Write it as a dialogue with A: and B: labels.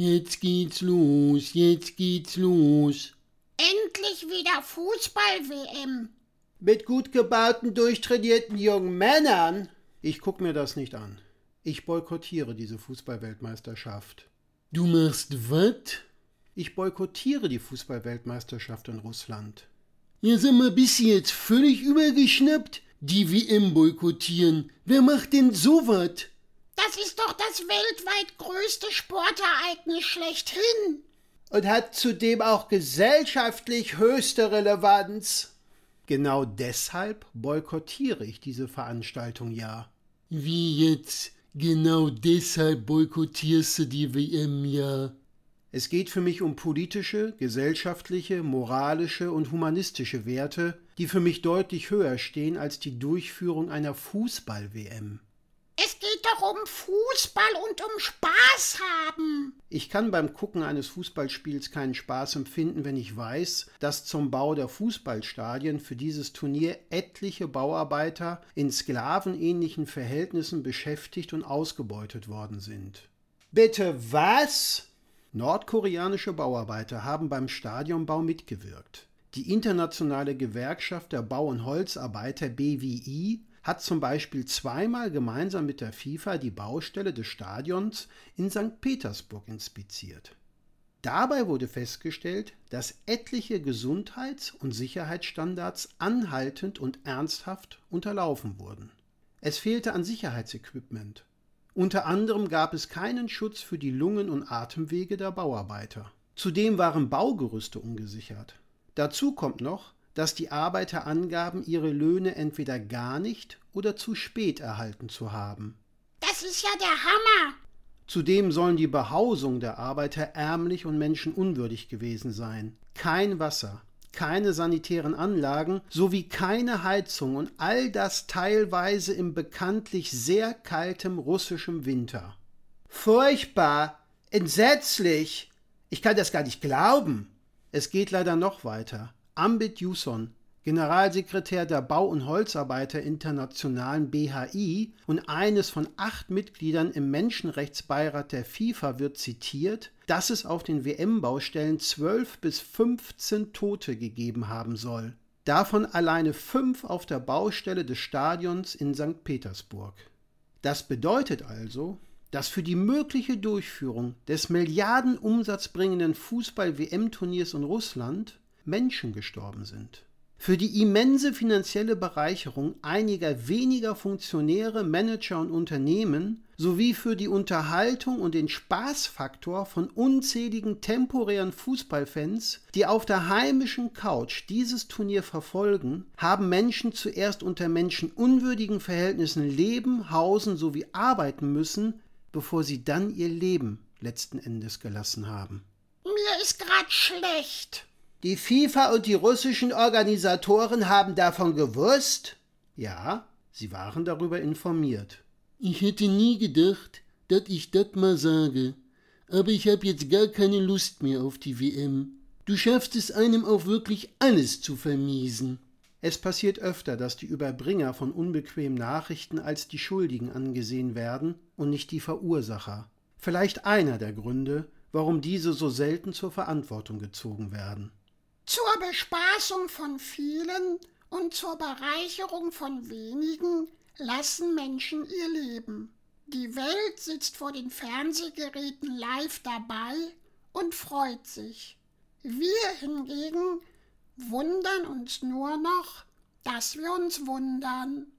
A: Jetzt geht's los, jetzt geht's los.
B: Endlich wieder Fußball-WM.
C: Mit gut gebauten, durchtrainierten jungen Männern? Ich guck mir das nicht an. Ich boykottiere diese Fußballweltmeisterschaft.
A: Du machst was?
C: Ich boykottiere die Fußballweltmeisterschaft in Russland.
A: Ja, sag mal, bist du jetzt völlig übergeschnappt? Die WM boykottieren. Wer macht denn sowas?
B: Das ist doch das weltweit größte Sportereignis schlechthin.
C: Und hat zudem auch gesellschaftlich höchste Relevanz. Genau deshalb boykottiere ich diese Veranstaltung ja.
A: Wie jetzt? Genau deshalb boykottierst du die WM ja.
C: Es geht für mich um politische, gesellschaftliche, moralische und humanistische Werte, die für mich deutlich höher stehen als die Durchführung einer Fußball-WM.
B: Es geht doch um Fußball und um Spaß haben.
C: Ich kann beim Gucken eines Fußballspiels keinen Spaß empfinden, wenn ich weiß, dass zum Bau der Fußballstadien für dieses Turnier etliche Bauarbeiter in sklavenähnlichen Verhältnissen beschäftigt und ausgebeutet worden sind. Bitte was? Nordkoreanische Bauarbeiter haben beim Stadionbau mitgewirkt. Die internationale Gewerkschaft der Bau- und Holzarbeiter BWI hat zum Beispiel zweimal gemeinsam mit der FIFA die Baustelle des Stadions in St. Petersburg inspiziert. Dabei wurde festgestellt, dass etliche Gesundheits- und Sicherheitsstandards anhaltend und ernsthaft unterlaufen wurden. Es fehlte an Sicherheitsequipment. Unter anderem gab es keinen Schutz für die Lungen- und Atemwege der Bauarbeiter. Zudem waren Baugerüste ungesichert. Dazu kommt noch, dass die Arbeiter angaben, ihre Löhne entweder gar nicht oder zu spät erhalten zu haben.
B: Das ist ja der Hammer.
C: Zudem sollen die Behausungen der Arbeiter ärmlich und menschenunwürdig gewesen sein. Kein Wasser, keine sanitären Anlagen sowie keine Heizung und all das teilweise im bekanntlich sehr kaltem russischem Winter. Furchtbar, entsetzlich. Ich kann das gar nicht glauben. Es geht leider noch weiter. Ambit Yuson, Generalsekretär der Bau- und Holzarbeiter Internationalen BHI und eines von 8 Mitgliedern im Menschenrechtsbeirat der FIFA, wird zitiert, dass es auf den WM-Baustellen 12 bis 15 Tote gegeben haben soll. Davon alleine 5 auf der Baustelle des Stadions in St. Petersburg. Das bedeutet also, dass für die mögliche Durchführung des milliardenumsatzbringenden Fußball-WM-Turniers in Russland Menschen gestorben sind. Für die immense finanzielle Bereicherung einiger weniger Funktionäre, Manager und Unternehmen sowie für die Unterhaltung und den Spaßfaktor von unzähligen temporären Fußballfans, die auf der heimischen Couch dieses Turnier verfolgen, haben Menschen zuerst unter menschenunwürdigen Verhältnissen leben, hausen sowie arbeiten müssen, bevor sie dann ihr Leben letzten Endes gelassen haben.
B: Mir ist grad schlecht.
C: Die FIFA und die russischen Organisatoren haben davon gewusst? Ja, sie waren darüber informiert.
A: Ich hätte nie gedacht, dass ich das mal sage. Aber ich habe jetzt gar keine Lust mehr auf die WM. Du schaffst es einem auch wirklich alles zu vermiesen.
C: Es passiert öfter, dass die Überbringer von unbequemen Nachrichten als die Schuldigen angesehen werden und nicht die Verursacher. Vielleicht einer der Gründe, warum diese so selten zur Verantwortung gezogen werden.
B: Zur Bespaßung von vielen und zur Bereicherung von wenigen lassen Menschen ihr Leben. Die Welt sitzt vor den Fernsehgeräten live dabei und freut sich. Wir hingegen wundern uns nur noch, dass wir uns wundern.